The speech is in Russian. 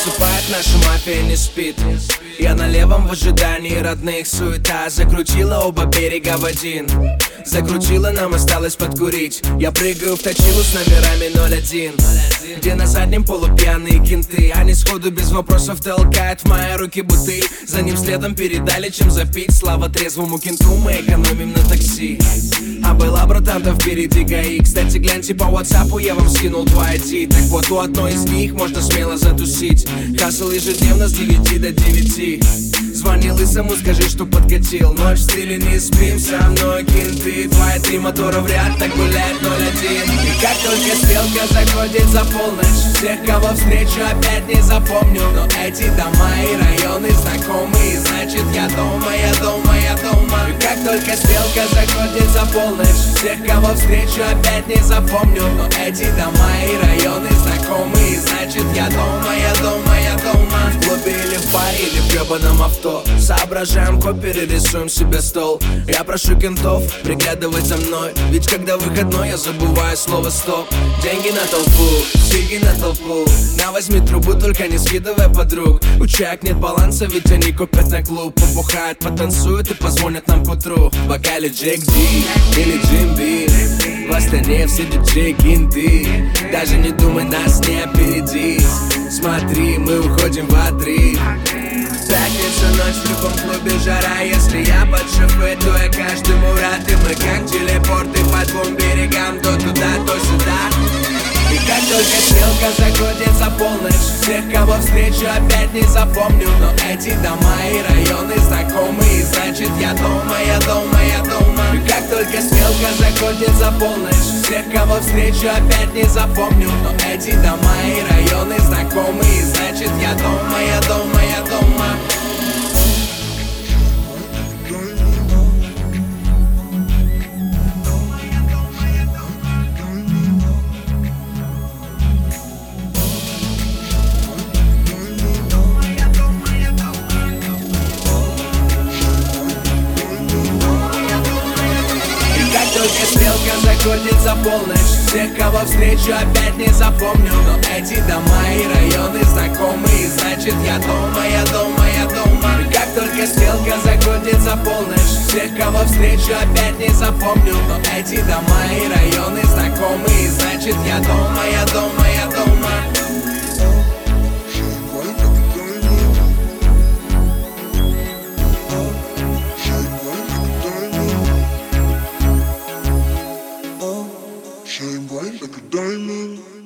засыпает, наша мафия не спит. Я на левом в ожидании родных, суета закрутила оба берега в один. Закрутила, нам осталось подкурить. Я прыгаю в точилу с номерами 01, где на заднем полупьяные кенты. Они сходу без вопросов толкают в мои руки бутыль. За ним следом передали, чем запить. Слава трезвому кенту, мы экономим на такси. А была, братан, там впереди ГАИ. Кстати, гляньте по WhatsApp, я вам скинул 2 ID. Так вот, у одной из них можно смело затусить. Хасл ежедневно с 9 до 9. Звони лысому, скажи, что подкатил. Ночь в стиле не спим, со мной кенты. 2 и 3 мотора в ряд, так гуляет 01. И как только стрелка заходит за полночь, всех, кого встречу, опять не запомню. Но эти дома и районы знакомые, значит я дома, я дома, я дома. И как только стрелка заходит за полночь, всех, кого встречу, опять не запомню. Но эти дома и районы знакомые, значит я дома, я дома, я дома. В клубе или в баре, или в гребаном авто соображаем копии, рисуем себе стол. Я прошу кентов приглядывать за мной, ведь когда выходной, я забываю слово стоп. Деньги на толпу, сиги на толпу. На, возьми трубу, только не скидывай подруг. У чаек нет баланса, ведь они купят на клуб. Побухают, потанцуют и позвонят нам к утру. В бокале Джек Ди или Джим Би. В Астане все диджеи кенты. Даже не думай нас не опередить. Смотри, мы уходим в отрыв. Пятница, ночь, в любом клубе жара. Если я под шофе, то я каждому рад. И мы как телепорты по 2 берегам, то туда, то сюда. И как только стрелка заходит за полночь, всех, кого встречу, опять не запомню. Но эти дома и районы знакомые, значит я дома, я дома, я дома. И как только стрелка заходит за полночь, всех, кого встречу, опять не запомню. Но эти дома и районы знакомые, значит я дома, я дома, я дома. Только стрелка заходит за полночь, всех, кого встречу, опять не запомню. Но эти дома и районы знакомые, значит я дома, я дома, я дома. И как только стрелка заходит за полночь, всех, кого встречу, опять не запомню. Но эти дома и районы знакомые, значит я дома, я дома, я дома. Shine bright like a diamond.